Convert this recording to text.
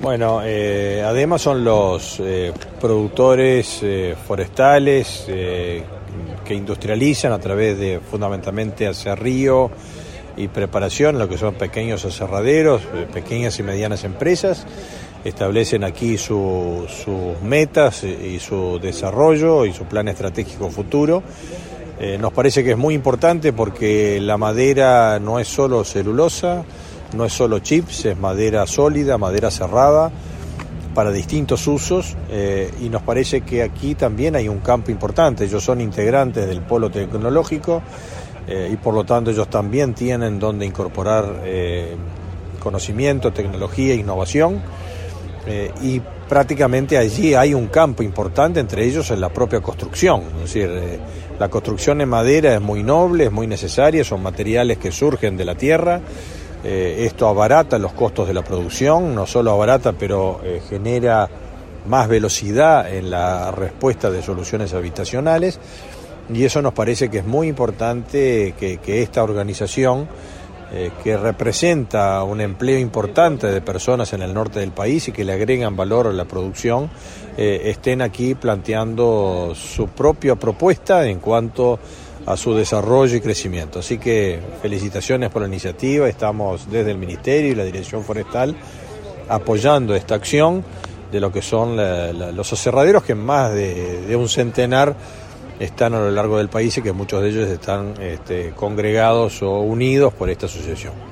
Bueno, ADEMA son los productores forestales que industrializan a través de fundamentalmente aserrío y preparación, lo que son pequeños aserraderos, pequeñas y medianas empresas. Establecen aquí sus metas y su desarrollo y su plan estratégico futuro. Nos parece que es muy importante porque la madera no es solo celulosa, no es solo chips, es madera sólida, madera cerrada para distintos usos, y nos parece que aquí también hay un campo importante. Ellos son integrantes del polo tecnológico y por lo tanto ellos también tienen donde incorporar conocimiento, tecnología e innovación, y prácticamente allí hay un campo importante, entre ellos en la propia construcción. Es decir, la construcción en madera es muy noble, es muy necesaria, son materiales que surgen de la tierra. Esto abarata los costos de la producción, no solo abarata, pero genera más velocidad en la respuesta de soluciones habitacionales, y eso nos parece que es muy importante que esta organización, que representa un empleo importante de personas en el norte del país y que le agregan valor a la producción, estén aquí planteando su propia propuesta en cuanto a su desarrollo y crecimiento. Así que felicitaciones por la iniciativa. Estamos desde el Ministerio y la Dirección Forestal apoyando esta acción de lo que son los aserraderos, que más de un centenar están a lo largo del país y que muchos de ellos están congregados o unidos por esta asociación.